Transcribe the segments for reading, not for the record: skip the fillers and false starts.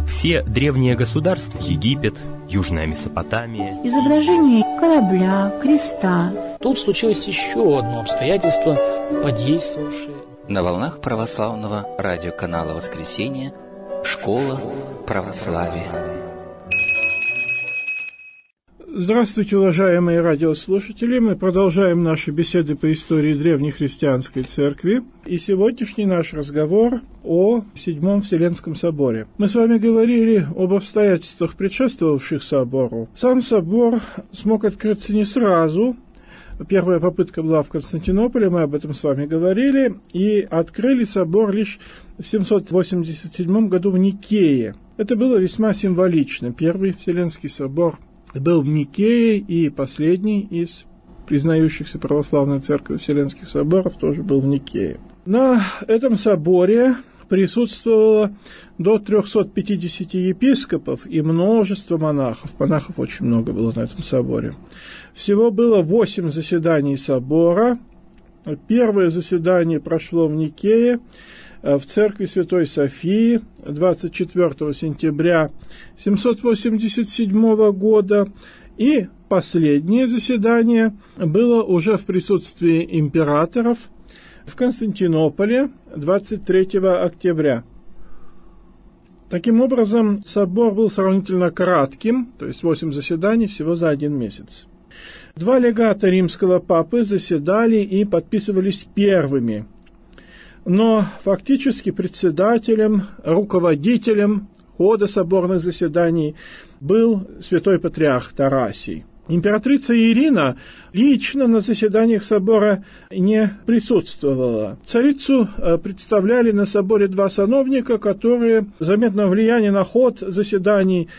Все древние государства, Египет, Южная Месопотамия. Изображение корабля, креста. Тут случилось еще одно обстоятельство, подействовавшее. На волнах православного радиоканала «Воскресенье» «Школа православия». Здравствуйте, уважаемые радиослушатели! Мы продолжаем наши беседы по истории Древней Христианской Церкви. И сегодняшний наш разговор о Седьмом Вселенском Соборе. Мы с вами говорили об обстоятельствах, предшествовавших собору. Сам собор смог открыться не сразу. Первая попытка была в Константинополе, мы об этом с вами говорили. И открыли собор лишь в 787 году в Никее. Это было весьма символично. Первый Вселенский собор был в Никее, и последний из признающихся православной церковью Вселенских соборов тоже был в Никее. На этом соборе присутствовало до 350 епископов и множество монахов. Монахов очень много было на этом соборе. Всего было 8 заседаний собора. Первое заседание прошло в Никее, в церкви Святой Софии 24 сентября 787 года, и последнее заседание было уже в присутствии императоров в Константинополе 23 октября. Таким образом, собор был сравнительно кратким, то есть 8 заседаний всего за 1 месяц. 2 легата римского папы заседали и подписывались первыми. Но фактически председателем, руководителем хода соборных заседаний был святой патриарх Тарасий. Императрица Ирина лично на заседаниях собора не присутствовала. Царицу представляли на соборе 2 сановника, которые заметного влияния на ход заседаний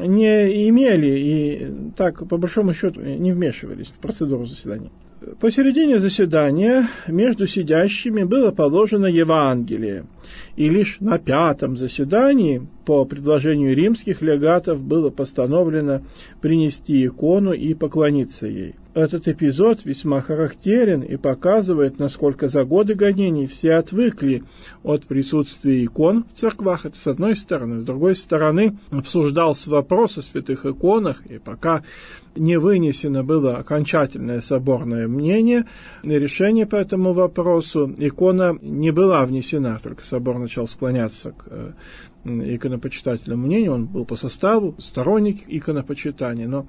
не имели и так, по большому счету, не вмешивались в процедуру заседаний. Посередине заседания между сидящими было положено Евангелие, и лишь на 5-м заседании по предложению римских легатов было постановлено принести икону и поклониться ей. Этот эпизод весьма характерен и показывает, насколько за годы гонений все отвыкли от присутствия икон в церквах. Это с одной стороны. С другой стороны, обсуждался вопрос о святых иконах, и пока не вынесено было окончательное соборное мнение и решение по этому вопросу, икона не была внесена, только собор начал склоняться к иконопочитательному мнению. Он был по составу сторонник иконопочитания, но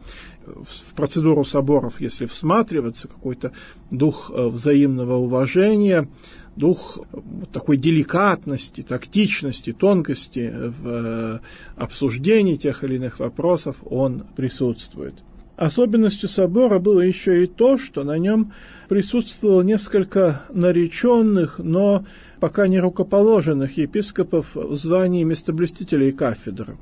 в процедуру соборов, если всматриваться, какой-то дух взаимного уважения, дух такой деликатности, тактичности, тонкости в обсуждении тех или иных вопросов, он присутствует. Особенностью собора было еще и то, что на нем присутствовало несколько нареченных, но пока не рукоположенных епископов в звании местоблюстителей кафедры.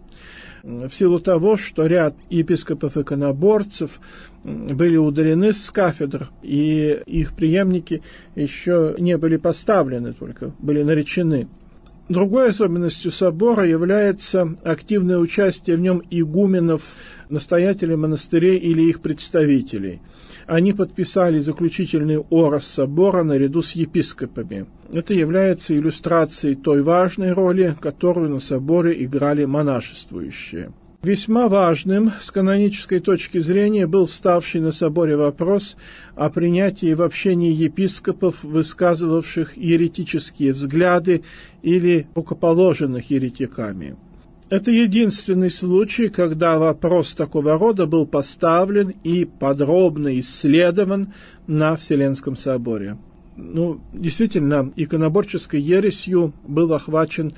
В силу того, что ряд епископов-иконоборцев были удалены с кафедр, и их преемники еще не были поставлены, только были наречены. Другой особенностью собора является активное участие в нем игуменов, настоятелей монастырей или их представителей. Они подписали заключительный орос собора наряду с епископами. Это является иллюстрацией той важной роли, которую на соборе играли монашествующие. Весьма важным с канонической точки зрения был вставший на соборе вопрос о принятии в общении епископов, высказывавших еретические взгляды или рукоположенных еретиками. Это единственный случай, когда вопрос такого рода был поставлен и подробно исследован на Вселенском соборе. Действительно, иконоборческой ересью был охвачен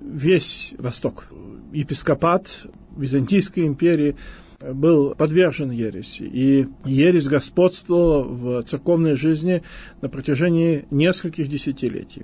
весь Восток. Епископат Византийской империи был подвержен ереси, и ересь господствовала в церковной жизни на протяжении нескольких десятилетий.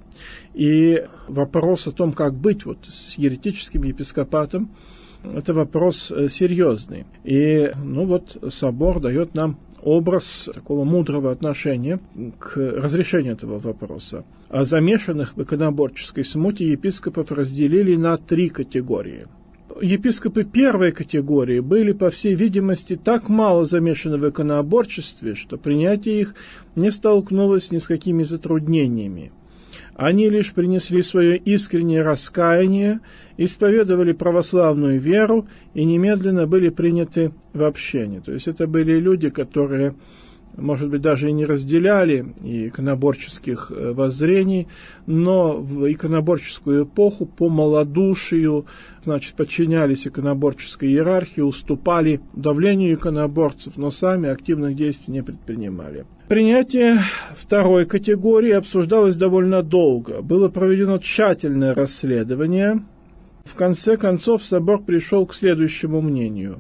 И вопрос о том, как быть с еретическим епископатом, это вопрос серьезный. И собор дает нам образ такого мудрого отношения к разрешению этого вопроса. А замешанных в иконоборческой смуте епископов разделили на 3 категории. Епископы первой категории были, по всей видимости, так мало замешаны в иконоборчестве, что принятие их не столкнулось ни с какими затруднениями. Они лишь принесли свое искреннее раскаяние, исповедовали православную веру и немедленно были приняты в общение. То есть это были люди, которые, может быть, даже и не разделяли иконоборческих воззрений, но в иконоборческую эпоху по малодушию, подчинялись иконоборческой иерархии, уступали давлению иконоборцев, но сами активных действий не предпринимали. Принятие второй категории обсуждалось довольно долго. Было проведено тщательное расследование. В конце концов, собор пришел к следующему мнению.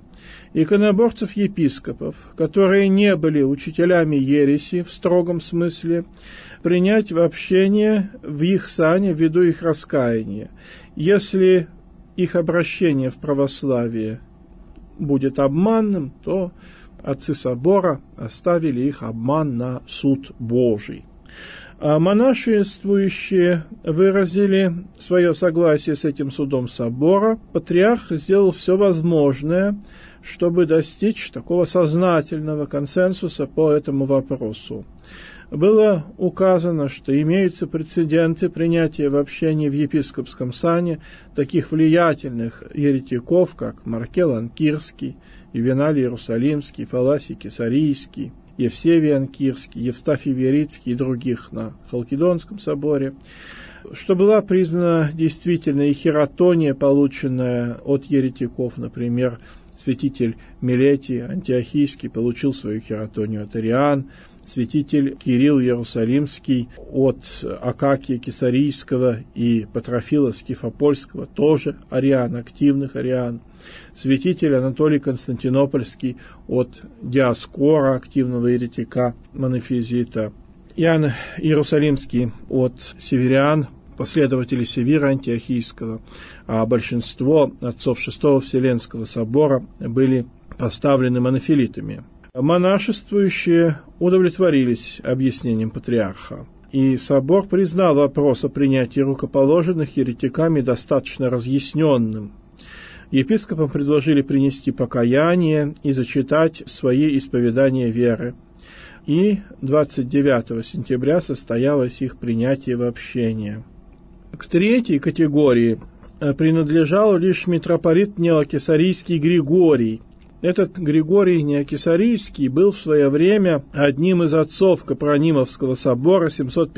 Иконоборцев-епископов, которые не были учителями ереси в строгом смысле, принять в общение в их сане ввиду их раскаяния. Если их обращение в православие будет обманным, то отцы собора оставили их обман на суд Божий. А монашествующие выразили свое согласие с этим судом собора. Патриарх сделал все возможное, чтобы достичь такого сознательного консенсуса по этому вопросу. Было указано, что имеются прецеденты принятия в общении в епископском сане таких влиятельных еретиков, как Маркел Анкирский, Ювеналий Иерусалимский, Фаласий Кесарийский, Евсевий Анкирский, Евстафий Верицкий и других на Халкидонском соборе, что была признана действительно и хератония, полученная от еретиков. Например, святитель Милетий Антиохийский получил свою хератонию от ариан, святитель Кирилл Иерусалимский от Акакия Кесарийского и Патрофила Скифопольского, тоже ариан, активных ариан. Святитель Анатолий Константинопольский от Диоскора, активного еретика, монофизита. Иоанн Иерусалимский от северян, последователей Севира Антиохийского, а большинство отцов Шестого Вселенского собора были поставлены монофилитами. Монашествующие удовлетворились объяснением патриарха, и собор признал вопрос о принятии рукоположенных еретиками достаточно разъясненным. Епископам предложили принести покаяние и зачитать свои исповедания веры. И 29 сентября состоялось их принятие в общение. К третьей категории принадлежал лишь митрополит Неокесарийский Григорий. Этот Григорий Неокесарийский был в свое время одним из отцов Капронимовского собора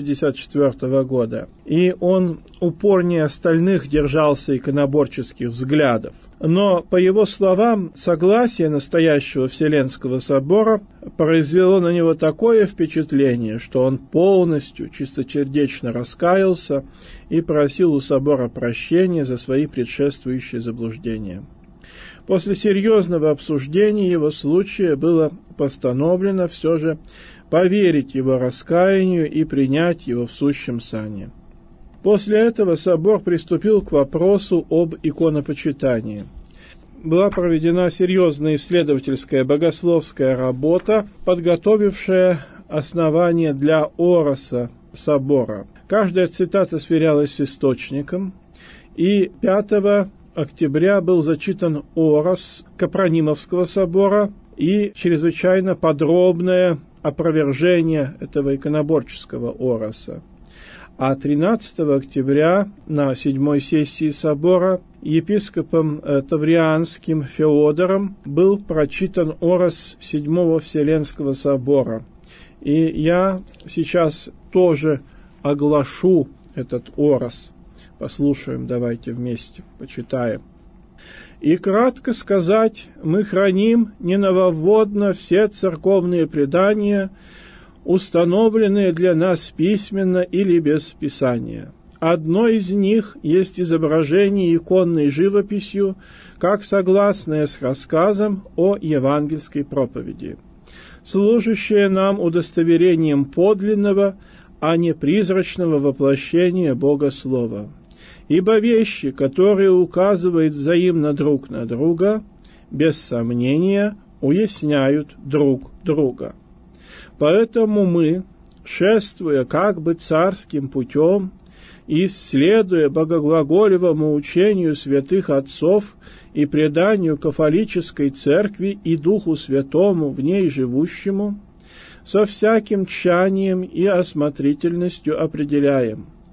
754 года, и он упорнее остальных держался иконоборческих взглядов. Но, по его словам, согласие настоящего Вселенского собора произвело на него такое впечатление, что он полностью, чистосердечно раскаялся и просил у собора прощения за свои предшествующие заблуждения. После серьезного обсуждения его случая было постановлено все же поверить его раскаянию и принять его в сущем сане. После этого собор приступил к вопросу об иконопочитании. Была проведена серьезная исследовательская богословская работа, подготовившая основание для ороса собора. Каждая цитата сверялась с источником, и 5 октября был зачитан орос Капронимовского собора и чрезвычайно подробное опровержение этого иконоборческого ороса. А 13 октября на 7-й сессии собора епископом Таврианским Феодором был прочитан орос 7-го Вселенского собора. И я сейчас тоже оглашу этот орос. Послушаем, давайте вместе, почитаем. «И кратко сказать, мы храним ненововводно все церковные предания, установленные для нас письменно или без писания. Одно из них есть изображение иконной живописью, как согласное с рассказом о евангельской проповеди, служащее нам удостоверением подлинного, а не призрачного воплощения Бога Слова. Ибо вещи, которые указывают взаимно друг на друга, без сомнения уясняют друг друга. Поэтому мы, шествуя как бы царским путем и исследуя богоглаголевому учению святых отцов и преданию кафолической церкви и Духу Святому в ней живущему, со всяким тщанием и осмотрительностью определяем,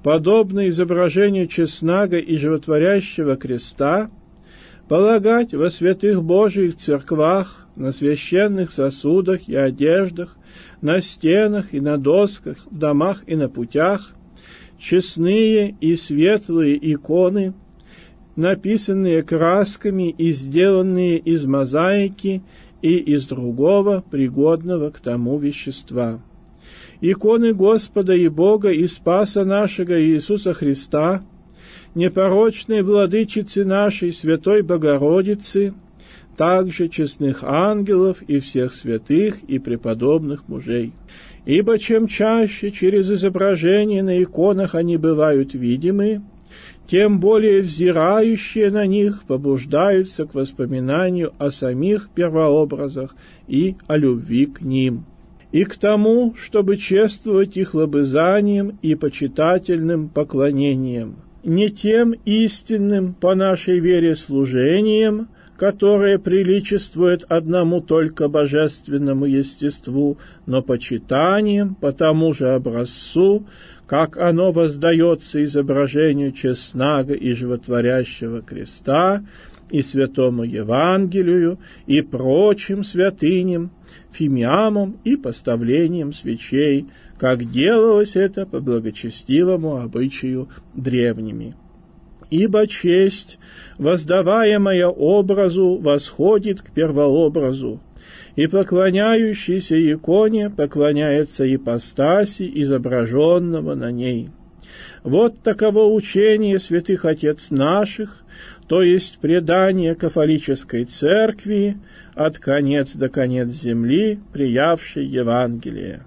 подобно изображению честного и животворящего креста, полагать во святых Божиих церквах, на священных сосудах и одеждах, на стенах и на досках, в домах и на путях, честные и светлые иконы, написанные красками и сделанные из мозаики и из другого пригодного к тому вещества. Иконы Господа и Бога и Спаса нашего Иисуса Христа, непорочной Владычицы нашей Святой Богородицы, также честных ангелов и всех святых и преподобных мужей. Ибо чем чаще через изображения на иконах они бывают видимы, тем более взирающие на них побуждаются к воспоминанию о самих первообразах и о любви к ним, и к тому, чтобы чествовать их лобызанием и почитательным поклонением, не тем истинным по нашей вере служением, которое приличествует одному только божественному естеству, но почитанием по тому же образцу, как оно воздается изображению честного и животворящего креста, и святому Евангелию, и прочим святыням, фимиамам и поставлением свечей, как делалось это по благочестивому обычаю древними. Ибо честь, воздаваемая образу, восходит к первообразу, и поклоняющийся иконе поклоняется ипостаси изображенного на ней. Вот таково учение святых отец наших, то есть предание кафолической церкви от конец до конец земли, приявшей Евангелие.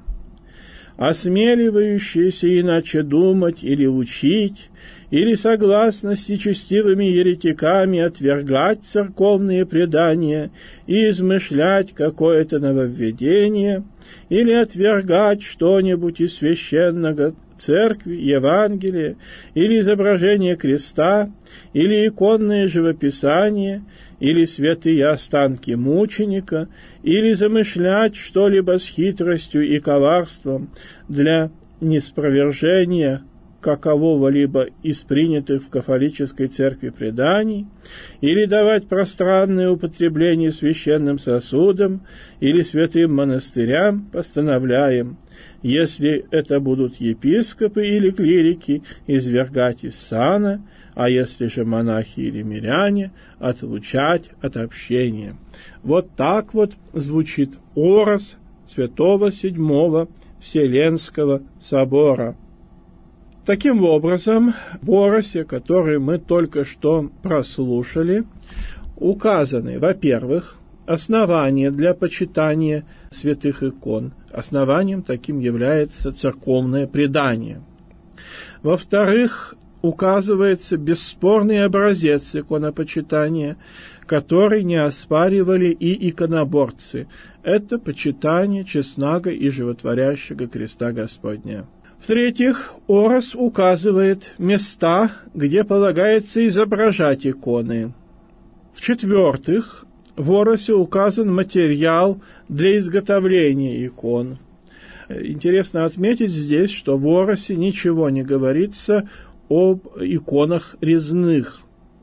Осмеливающиеся иначе думать или учить, или согласно с нечестивыми еретиками отвергать церковные предания и измышлять какое-то нововведение, или отвергать что-нибудь из священного церкви, Евангелия, или изображение креста, или иконное живописание, или святые останки мученика, или замышлять что-либо с хитростью и коварством для неспровержения какового-либо из принятых в кафолической церкви преданий, или давать пространное употребление священным сосудам или святым монастырям, постановляем, если это будут епископы или клирики, извергать из сана, а если же монахи или миряне, отлучать от общения. Вот так вот звучит орос Святого Седьмого Вселенского собора. Таким образом, в оросе, который мы только что прослушали, указаны, во-первых, основания для почитания святых икон. Основанием таким является церковное предание. Во-вторых, указывается бесспорный образец иконопочитания, который не оспаривали и иконоборцы. Это почитание честного и животворящего креста Господня. В-третьих, орос указывает места, где полагается изображать иконы. В-четвертых, в оросе указан материал для изготовления икон. Интересно отметить здесь, что в оросе ничего не говорится об иконах резных,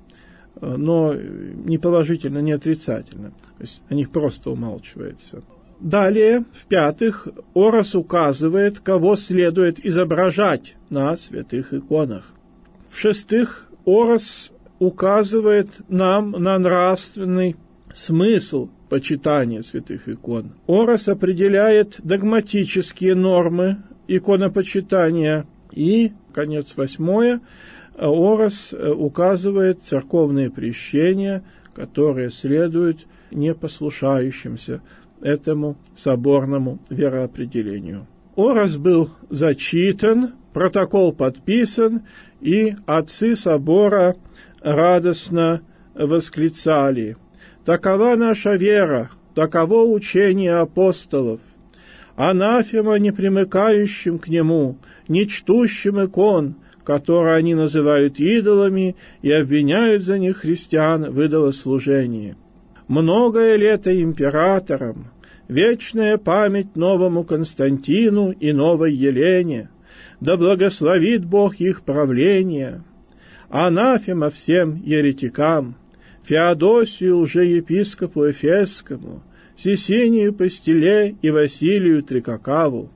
но не положительно, не отрицательно. То есть о них просто умалчивается. Далее, в-пятых, орос указывает, кого следует изображать на святых иконах. В-шестых, орос указывает нам на нравственный смысл почитания святых икон. Орос определяет догматические нормы иконопочитания. И, конец 8, орос указывает церковные прещения, которые следуют непослушающимся этому соборному вероопределению. Орос был зачитан, протокол подписан, и отцы собора радостно восклицали: «Такова наша вера, таково учение апостолов. Анафема не примыкающим к нему, не чтущим икон, которые они называют идолами и обвиняют за них христиан в идолослужении. Многое лето императорам, вечная память новому Константину и новой Елене, да благословит Бог их правление. Анафема всем еретикам, Феодосию лжеепископу Эфесскому, Сесению Пастиле и Василию Трикакаву,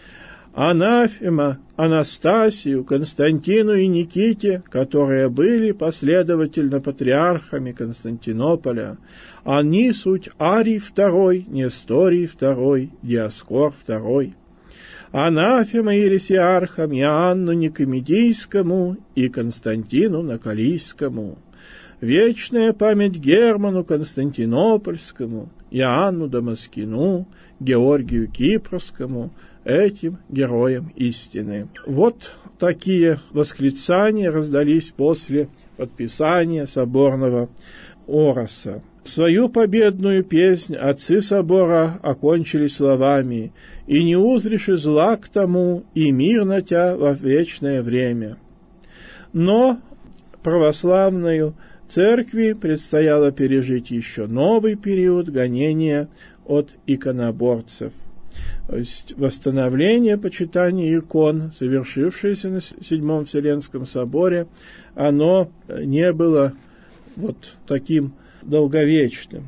анафема Анастасию, Константину и Никите, которые были последовательно патриархами Константинополя. Они суть Арий II, Несторий II, Диоскор II. Анафема ересиархам Иоанну Никомедийскому и Константину Накалийскому. Вечная память Герману Константинопольскому, Иоанну Дамаскину, Георгию Кипрскому, этим героям истины. Вот такие восклицания раздались после подписания соборного ороса. Свою победную песнь отцы собора окончили словами: «И не узришь и зла к тому, и мир на тя во вечное время». Но православную церкви предстояло пережить еще новый период гонения от иконоборцев. То есть восстановление почитания икон, совершившееся на Седьмом Вселенском соборе, оно не было вот таким долговечным,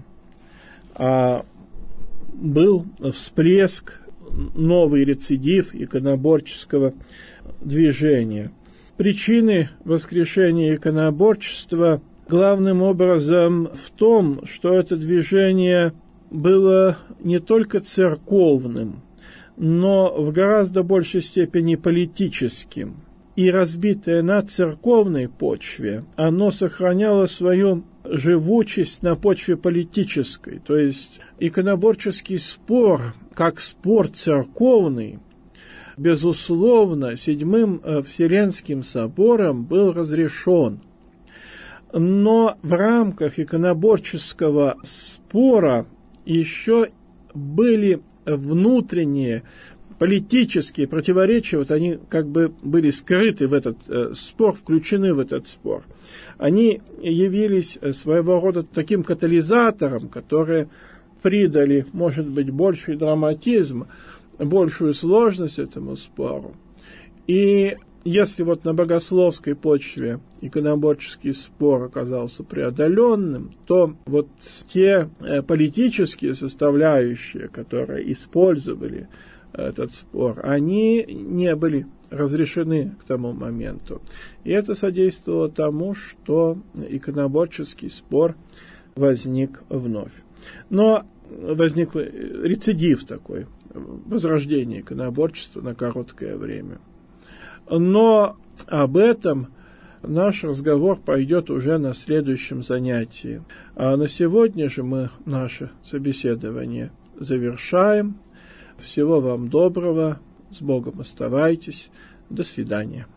а был всплеск, новый рецидив иконоборческого движения. Причины воскрешения иконоборчества главным образом в том, что это движение было не только церковным, но в гораздо большей степени политическим. И разбитое на церковной почве, оно сохраняло свою живучесть на почве политической. То есть иконоборческий спор, как спор церковный, безусловно, Седьмым Вселенским собором был разрешен. Но в рамках иконоборческого спора еще были внутренние политические противоречия, вот они как бы были скрыты в этот спор, включены в этот спор. Они явились своего рода таким катализатором, которые придали, может быть, больший драматизм, большую сложность этому спору. И если вот на богословской почве иконоборческий спор оказался преодоленным, то вот те политические составляющие, которые использовали этот спор, они не были разрешены к тому моменту. И это содействовало тому, что иконоборческий спор возник вновь. Но возник рецидив такой, возрождение иконоборчества на короткое время. Но об этом наш разговор пойдет уже на следующем занятии. А на сегодня же мы наше собеседование завершаем. Всего вам доброго, с Богом оставайтесь, до свидания.